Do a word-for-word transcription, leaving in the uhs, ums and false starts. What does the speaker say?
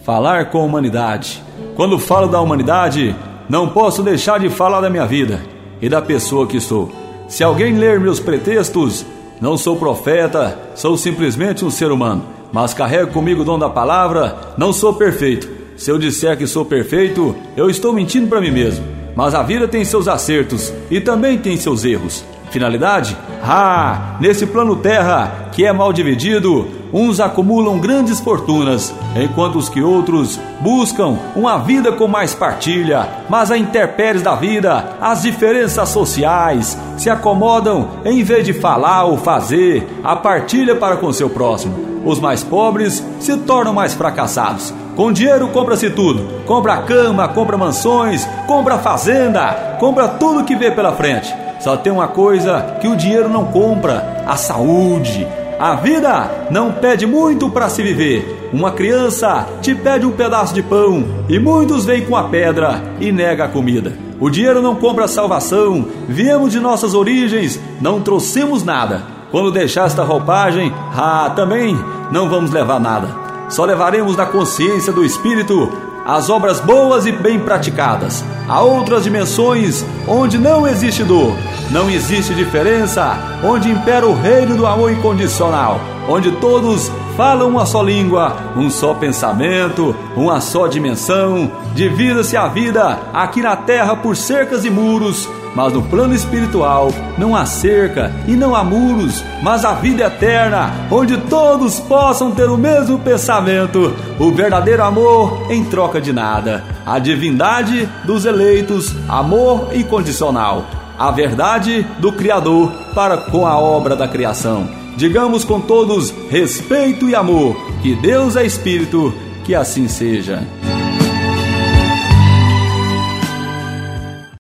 falar com a humanidade. Quando falo da humanidade, não posso deixar de falar da minha vida e da pessoa que sou. Se alguém ler meus pretextos, não sou profeta, sou simplesmente um ser humano, mas carrego comigo o dom da palavra, não sou perfeito. Se eu disser que sou perfeito, eu estou mentindo para mim mesmo. Mas a vida tem seus acertos e também tem seus erros. Finalidade? Ah, nesse plano terra, que é mal dividido, uns acumulam grandes fortunas, enquanto os que outros buscam uma vida com mais partilha. Mas a intempéries da vida, as diferenças sociais, se acomodam em vez de falar ou fazer a partilha para com seu próximo. Os mais pobres se tornam mais fracassados. Com dinheiro compra-se tudo. Compra cama, compra mansões, compra fazenda, compra tudo que vê pela frente. Só tem uma coisa que o dinheiro não compra: a saúde. A vida não pede muito para se viver. Uma criança te pede um pedaço de pão e muitos vêm com a pedra e nega a comida. O dinheiro não compra a salvação. Viemos de nossas origens, não trouxemos nada. Quando deixar esta roupagem, ah, também não vamos levar nada. Só levaremos na consciência do Espírito as obras boas e bem praticadas. Há outras dimensões onde não existe dor, não existe diferença, onde impera o reino do amor incondicional, onde todos falam uma só língua, um só pensamento, uma só dimensão. Divida-se a vida aqui na terra por cercas e muros, mas no plano espiritual não há cerca e não há muros, mas a vida eterna, onde todos possam ter o mesmo pensamento, o verdadeiro amor em troca de nada, a divindade dos eleitos, amor incondicional, a verdade do Criador para com a obra da criação. Digamos com todos respeito e amor, que Deus é Espírito, que assim seja.